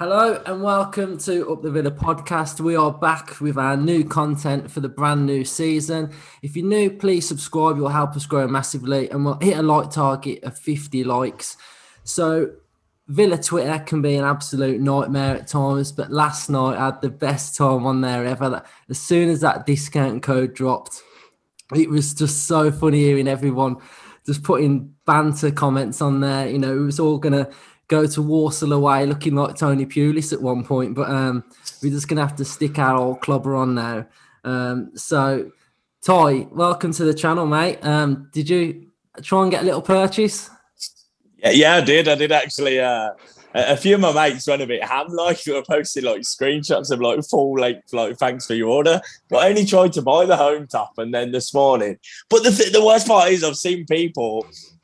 Hello and welcome to Up the Villa podcast. We are back with our new content for the brand new season. If you're new, please subscribe. You'll help us grow massively and we'll hit a like target of 50 likes. So Villa Twitter can be an absolute nightmare at times, but last night I had the best time on there ever. As soon as that discount code dropped, it was just so funny hearing everyone just putting banter comments on there. You know, it was all going to go to Walsall away looking like Tony Pulis at one point, but we're just going to have to stick our old clubber on now. So, Ty, welcome to the channel, mate. Did you try and get a little purchase? Yeah, I did. I did actually. A few of my mates went a bit ham, like they were posting like screenshots of like full length, like thanks for your order. But I only tried to buy the home top, and then this morning. But the worst part is I've seen people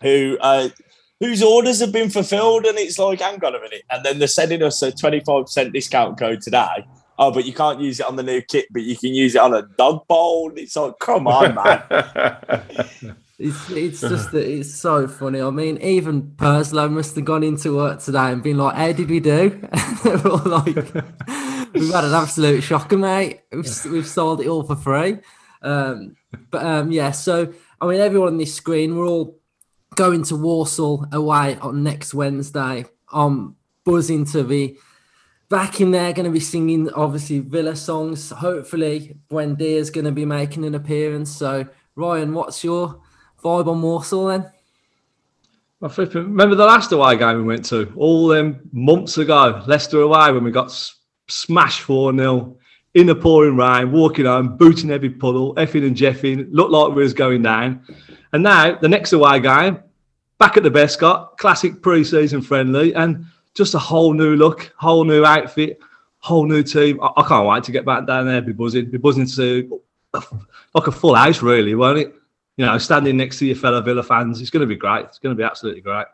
whose orders have been fulfilled, and it's like, hang on a minute, and then they're sending us a 25% discount code today. Oh, but you can't use it on the new kit, but you can use it on a dog bowl. It's like, come on, man. It's so funny. I mean, even Perslow must have gone into work today and been like, how did we do? They were all like, we've had an absolute shocker, mate. We've sold it all for free. Yeah, so, I mean, everyone on this screen, we're all going to Walsall away on next Wednesday. I'm buzzing to be back in there, going to be singing, obviously, Villa songs. Hopefully, Buendia's going to be making an appearance. So, Ryan, what's your vibe on Walsall then? Remember the last away game we went to all them months ago, Leicester away, when we got smashed 4-0 in the pouring rain, walking home, booting every puddle, effing and jeffing, looked like we was going down. And now the next away game, back at the Bescott, classic pre-season friendly, and just a whole new look, whole new outfit, whole new team. I can't wait to get back down there, be buzzing to see like a full house, really, won't it? You know, standing next to your fellow Villa fans, it's going to be great. It's going to be absolutely great.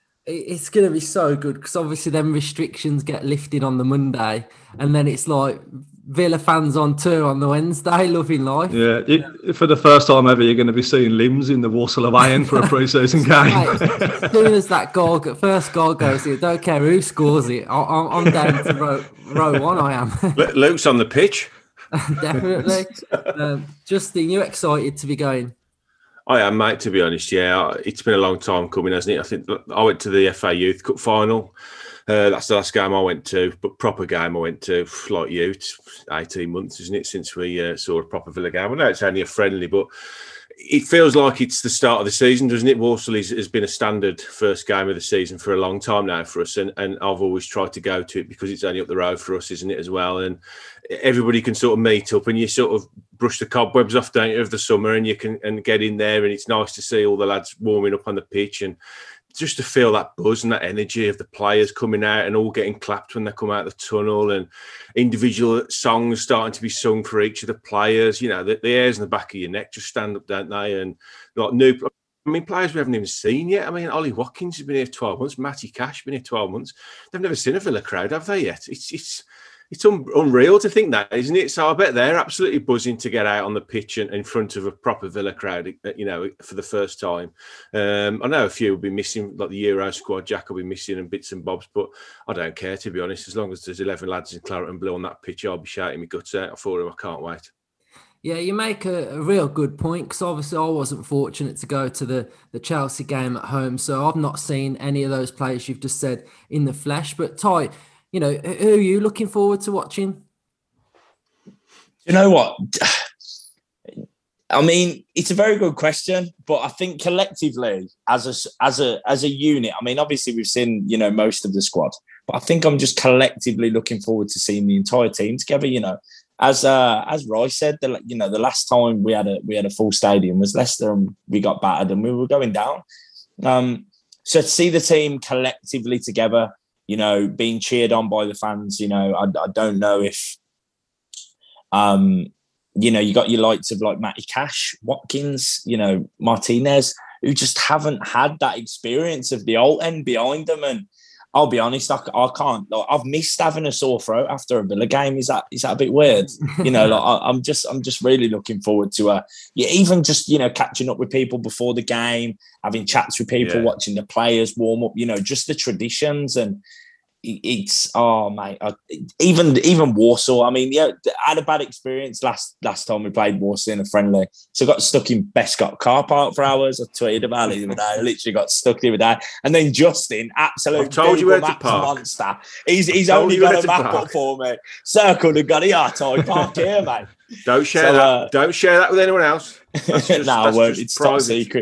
It's going to be so good because obviously them restrictions get lifted on the Monday and then it's like Villa fans on tour on the Wednesday, loving life. Yeah, for the first time ever, you're going to be seeing limbs in the Walsall away end for a pre-season game. Mate, as soon as that first goal goes in, don't care who scores it. I'm down to row one, I am. Luke's on the pitch. Definitely. Justin, you excited to be going? I am, mate, to be honest. Yeah, it's been a long time coming, hasn't it? I think I went to the FA Youth Cup final. That's the last game I went to, but proper game I went to, like you, it's 18 months, isn't it, since we saw a proper Villa game. I know it's only a friendly, but it feels like it's the start of the season, doesn't it? Walsall has been a standard first game of the season for a long time now for us, and I've always tried to go to it because it's only up the road for us, isn't it, as well? And everybody can sort of meet up and you sort of brush the cobwebs off, don't you, of the summer, and you can get in there, and it's nice to see all the lads warming up on the pitch and just to feel that buzz and that energy of the players coming out and all getting clapped when they come out of the tunnel, and individual songs starting to be sung for each of the players. You know, the hairs in the back of your neck just stand up, don't they? And like players we haven't even seen yet. I mean, Ollie Watkins has been here 12 months. Matty Cash has been here 12 months. They've never seen a Villa crowd, have they yet? It's unreal to think that, isn't it? So I bet they're absolutely buzzing to get out on the pitch and in front of a proper Villa crowd, you know, for the first time. I know a few will be missing, like the Euro squad, Jack will be missing and bits and bobs, but I don't care, to be honest. As long as there's 11 lads in claret and blue on that pitch, I'll be shouting my guts out for them. I can't wait. Yeah, you make a real good point because obviously I wasn't fortunate to go to the Chelsea game at home, so I've not seen any of those players you've just said in the flesh. But Ty, you know, who are you looking forward to watching? You know what? I mean, it's a very good question, but I think collectively, as a unit, I mean, obviously we've seen, you know, most of the squad, but I think I'm just collectively looking forward to seeing the entire team together. You know, as Roy said, the last time we had a full stadium was Leicester, and we got battered, and we were going down. So to see the team collectively together, you know, being cheered on by the fans, you know, I don't know if, you know, you got your lights of like Matty Cash, Watkins, you know, Martinez, who just haven't had that experience of the old end behind them. And I'll be honest, I can't. Like, I've missed having a sore throat after a Villa game. Is that a bit weird? You know, like I'm just really looking forward to even just, you know, catching up with people before the game, having chats with people, watching the players warm up. You know, just the traditions, and it's mate, even Warsaw. I mean, yeah, I had a bad experience last time we played Warsaw in a friendly. So I got stuck in Bescott car park for hours. I tweeted about it the other day. I literally got stuck the other day. And then Justin, absolute I've told you where to park. Monster. He's only got a map up for me. Circled and got I park here, mate. Don't share that. Don't share that with anyone else. No, I won't. It's top secret.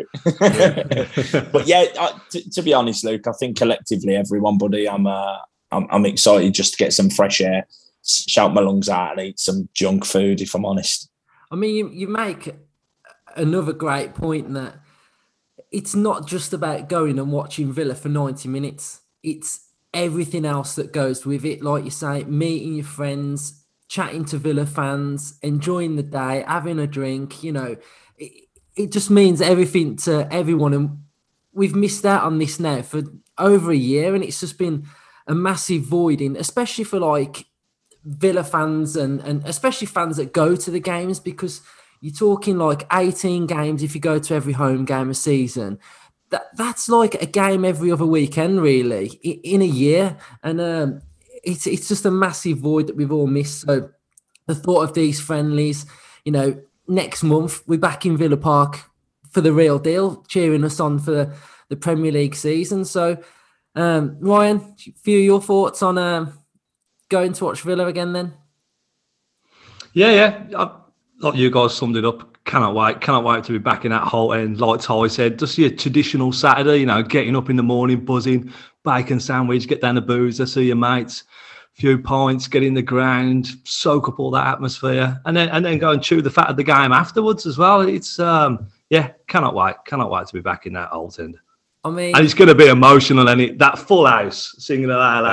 But yeah, to be honest, Luke, I think collectively, everyone, buddy, I'm excited just to get some fresh air, shout my lungs out, and eat some junk food. If I'm honest, I mean, you make another great point that it's not just about going and watching Villa for 90 minutes. It's everything else that goes with it. Like you say, meeting your friends, chatting to Villa fans, enjoying the day, having a drink. You know, it just means everything to everyone. And we've missed out on this now for over a year, and it's just been a massive void especially for like Villa fans and especially fans that go to the games, because you're talking like 18 games if you go to every home game a season. That's like a game every other weekend, really, in a year. And it's just a massive void that we've all missed. So the thought of these friendlies, you know, next month we're back in Villa Park for the real deal, cheering us on for the Premier League season. So Ryan, a few of your thoughts on going to watch Villa again then? Yeah. Like you guys summed it up. Cannot wait to be back in that Holte End. Like Ty said, just your traditional Saturday, you know, getting up in the morning, buzzing, bacon sandwich, get down the boozer, see your mates, few pints, get in the ground, soak up all that atmosphere, and then go and chew the fat of the game afterwards as well. It's cannot wait to be back in that Holte End. I mean, and it's going to be emotional, and that full house singing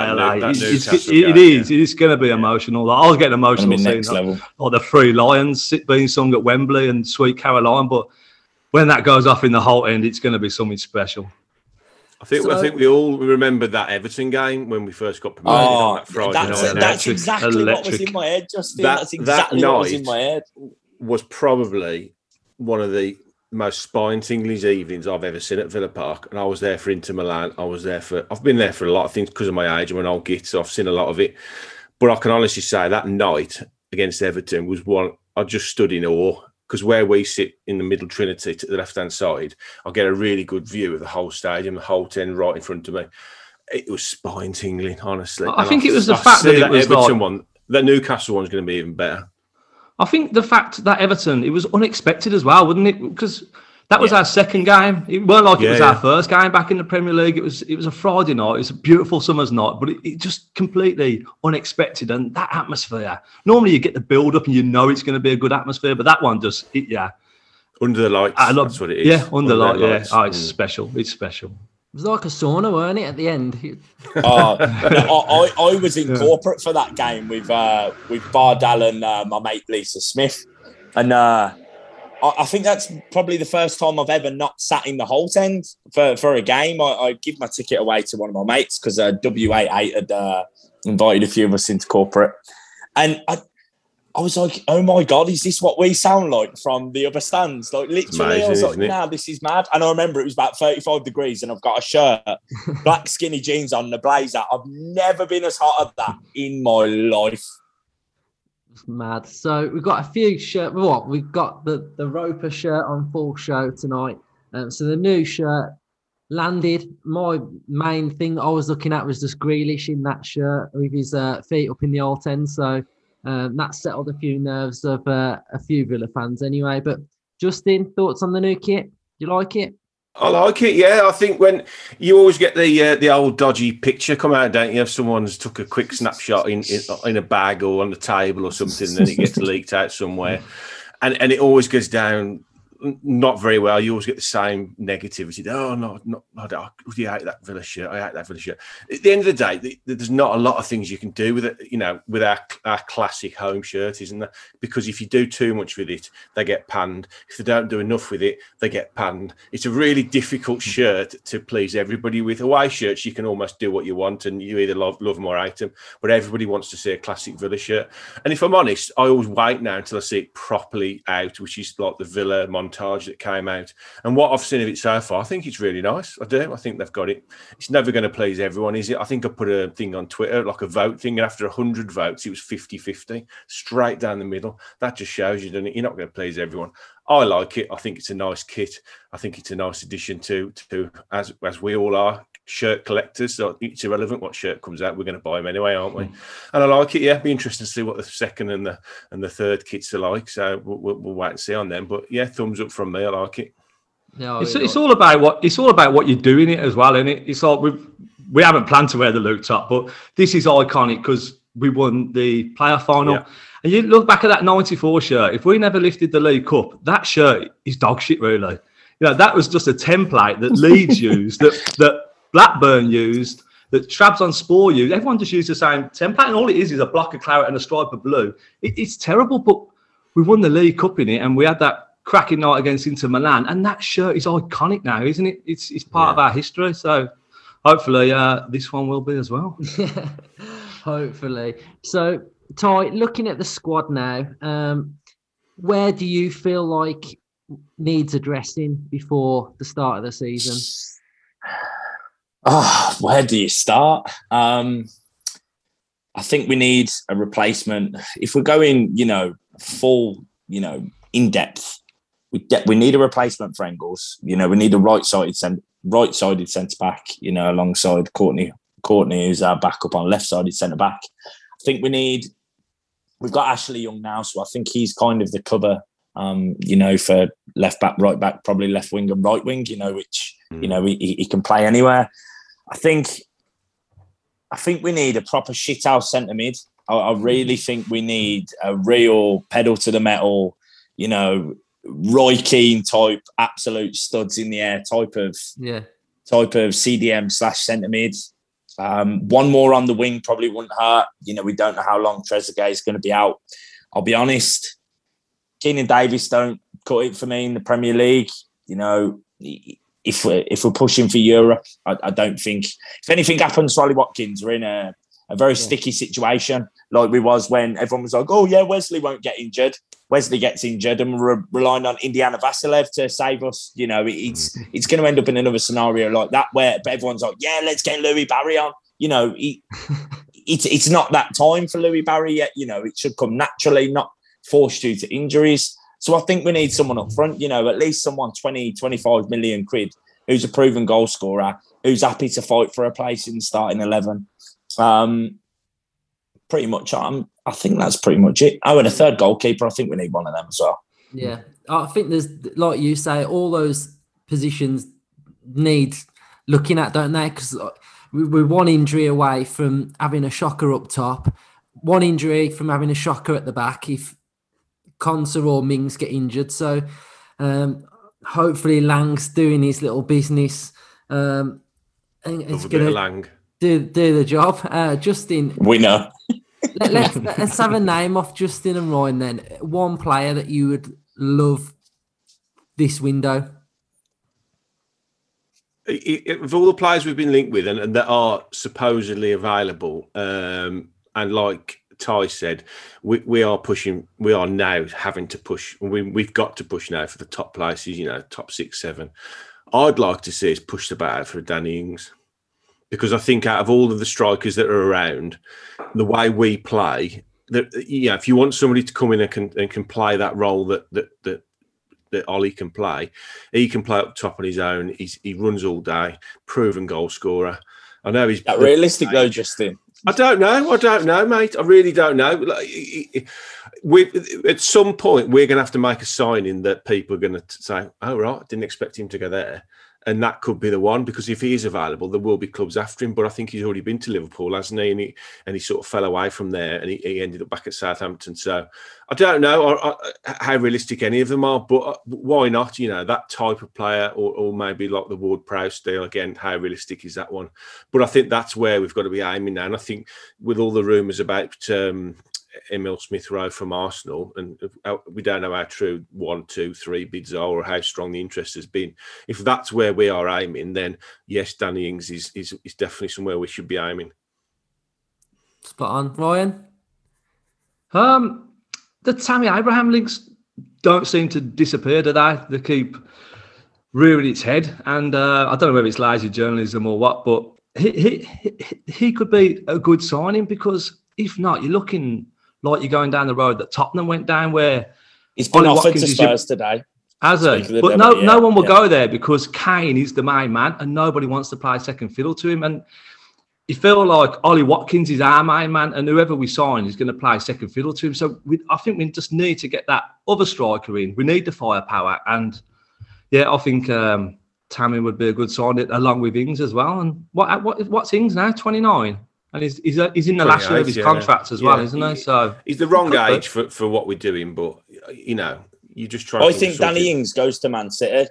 it is going to be emotional. I was getting emotional seeing the Three Lions being sung at Wembley and Sweet Caroline, but when that goes off in the Holte End, it's going to be something special. I think we all remember that Everton game when we first got promoted on that Friday night. That's exactly what was in my head, Justin. That's exactly what was in my head. Was probably one of the most spine-tingling evenings I've ever seen at Villa Park, and I was there for Inter Milan. I've been there for a lot of things because of my age. I'm an old git, so I've seen a lot of it. But I can honestly say that night against Everton was one I just stood in awe, because where we sit in the middle Trinity to the left-hand side, I get a really good view of the whole stadium, the whole 10 right in front of me. It was spine-tingling, honestly. I think it was the fact that it was Everton one, that Newcastle one's going to be even better. I think the fact that Everton, it was unexpected as well, wasn't it? Because that was our second game. It weren't like it was our first game back in the Premier League. It was a Friday night. It was a beautiful summer's night, but it just completely unexpected. And that atmosphere, normally you get the build-up and you know it's going to be a good atmosphere, but that one just, under the lights, that's what it is. Yeah, under the lights. Oh, it's special. It's special. It was like a sauna, weren't it, at the end? I was in corporate for that game with Bardal and my mate Lisa Smith. And I think that's probably the first time I've ever not sat in the Holte End for a game. I give my ticket away to one of my mates because W88 had invited a few of us into corporate. And I was like, oh my God, is this what we sound like from the other stands? Like literally, amazing, I was like, nah, this is mad. And I remember it was about 35 degrees and I've got a shirt, black skinny jeans on, the blazer. I've never been as hot as that in my life. It's mad. So we've got a few shirts. We've got the Roper shirt on full show tonight. So the new shirt landed. My main thing I was looking at was just Grealish in that shirt with his feet up in the Holte End. So that settled a few nerves of a few Villa fans anyway. But Justin, thoughts on the new kit? Do you like it? I like it, yeah. I think when you always get the old dodgy picture come out, don't you? If someone's took a quick snapshot in a bag or on the table or something, and then it gets leaked out somewhere. And it always goes down not very well. You always get the same negativity. Oh, no, I hate that Villa shirt. I hate that Villa shirt. At the end of the day, there's not a lot of things you can do with it, with our classic home shirt, isn't there? Because if you do too much with it, they get panned. If they don't do enough with it, they get panned. It's a really difficult shirt to please everybody with. Away shirts, you can almost do what you want and you either love them or hate them, but everybody wants to see a classic Villa shirt. And if I'm honest, I always wait now until I see it properly out, which is like the Villa Monte montage that came out. And what I've seen of it so far, I think it's really nice. I do. I think they've got it. It's never going to please everyone, is it? I think I put a thing on Twitter, like a vote thing, and after 100 votes, it was 50-50, straight down the middle. That just shows you, doesn't it? You're not going to please everyone. I like it. I think it's a nice kit. I think it's a nice addition to as we all are, shirt collectors. So it's irrelevant what shirt comes out. We're going to buy them anyway, aren't we? And I like it. Yeah, be interesting to see what the second and the third kits are like. So we'll wait and see on them. But yeah, thumbs up from me. I like it. Yeah, it's all about what you do in it as well, isn't it? It's like we haven't planned to wear the Luke top, but this is iconic because we won the playoff final. Yeah. And you look back at that 94 shirt, if we never lifted the League Cup, that shirt is dog shit, really. You know, that was just a template that Leeds used, that Blackburn used, that Trabzonspor used. Everyone just used the same template, and all it is a block of claret and a stripe of blue. It's terrible, but we won the League Cup in it, and we had that cracking night against Inter Milan, and that shirt is iconic now, isn't it? It's part of our history, so hopefully this one will be as well. Hopefully. So, Ty, looking at the squad now, where do you feel like needs addressing before the start of the season? Where do you start? I think we need a replacement. If we're going, full, in depth, we need a replacement for Engels. We need a right-sided centre back. Alongside Courtney, who's our backup on left-sided centre back. I think we've got Ashley Young now, so I think he's kind of the cover. For left back, right back, probably left wing and right wing. Which he can play anywhere. I think we need a proper shithouse centre mid. I really think we need a real pedal to the metal, Roy Keane type, absolute studs in the air type of CDM / centre mid. One more on the wing probably wouldn't hurt. We don't know how long Trezeguet is going to be out. I'll be honest, Keenan Davis don't cut it for me in the Premier League. If we're pushing for Europe, I don't think. If anything happens to Ollie Watkins, we're in a very sticky situation, like we was when everyone was like, "Oh yeah, Wesley won't get injured." Wesley gets injured, and we're relying on Indiana Vasilev to save us. It's going to end up in another scenario like that where everyone's like, "Yeah, let's get Louis Barry on." It's not that time for Louis Barry yet. It should come naturally, not forced due to injuries. So I think we need someone up front, at least someone 20, 25 million quid, who's a proven goal scorer, who's happy to fight for a place in the starting 11. Pretty much, I think that's pretty much it. And a third goalkeeper, I think we need one of them as well. Yeah, I think there's, like you say, all those positions need looking at, don't they? Because we're one injury away from having a shocker up top, one injury from having a shocker at the back if Konsa or Mings get injured. So hopefully Lang's doing his little business. And it's going to do the job. Justin. Winner. Let's have a name off Justin and Ryan then. One player that you would love this window. Of all the players we've been linked with and that are supposedly available, and like Ty said, we are pushing. We are now having to push. We've got to push now for the top places. Top 6, 7. I'd like to see us push the bat for Danny Ings, because I think out of all of the strikers that are around, the way we play, if you want somebody to come in and can play that role that Ollie can play, he can play up top on his own. He runs all day, proven goal scorer. I know he's that realistic though, Justin. I don't know, mate. I really don't know. At some point, we're going to have to make a signing that people are going to say, "Oh right, didn't expect him to go there." And that could be the one, because if he is available, there will be clubs after him. But I think he's already been to Liverpool, hasn't he? And he sort of fell away from there, and he ended up back at Southampton. So I don't know how realistic any of them are, but why not? That type of player, or maybe like the Ward-Prowse deal. Again, how realistic is that one? But I think that's where we've got to be aiming now. And I think with all the rumours about Emil Smith-Rowe from Arsenal, and we don't know how true 1, 2, 3 bids are, or how strong the interest has been. If that's where we are aiming, then yes, Danny Ings is definitely somewhere we should be aiming. Spot on, Ryan. The Tammy Abraham links don't seem to disappear, do they? They keep rearing its head, and I don't know whether it's lazy journalism or what, but he could be a good signing, because if not, you're looking like you're going down the road that Tottenham went down, where he's been offered to Spurs today. Has he? But no one will go there because Kane is the main man, and nobody wants to play second fiddle to him. And you feel like Ollie Watkins is our main man, and whoever we sign is going to play second fiddle to him. So I think we just need to get that other striker in. We need the firepower, and yeah, I think Tammy would be a good sign, along with Ings as well. And what's Ings now? 29, and he's in the last year of his contract as well, isn't he? So he's the wrong age for what we're doing, but you know, you just try. I think Danny Ings goes to Man City.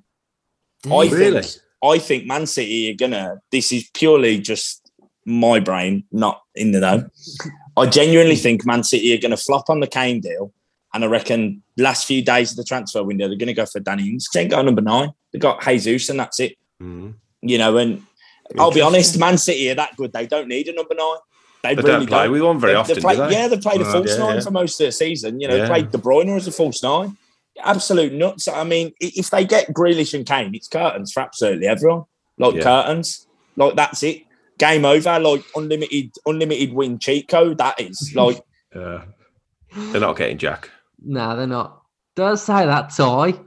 I think Man City are gonna. This is purely just my brain, not in the know. I genuinely think Man City are gonna flop on the Kane deal, and I reckon last few days of the transfer window they're gonna go for Danny Ings. They ain't got number 9. They got Jesus, and that's it. Mm-hmm. You know, and I'll be honest, Man City are that good. They don't need a number 9. They really don't play with one very often. Do they? Yeah, they've played a false 9 for most of the season. You know, they played De Bruyne as a false 9. Absolute nuts. I mean, if they get Grealish and Kane, it's curtains for absolutely everyone. Curtains. Like, that's it. Game over. Like, unlimited win cheat code. That is. Like, they're not getting Jack. No, they're not. Don't say that, Ty.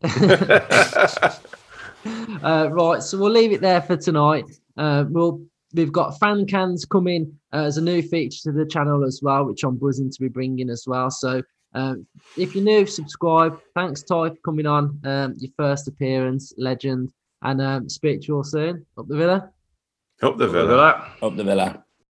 Right, so we'll leave it there for tonight. We've got fan cans coming as a new feature to the channel as well, which I'm buzzing to be bringing as well. So if you're new, subscribe. Thanks, Ty, for coming on. Your first appearance, legend. And speak to you all soon. Up the Villa. Up the Villa. Up the Villa.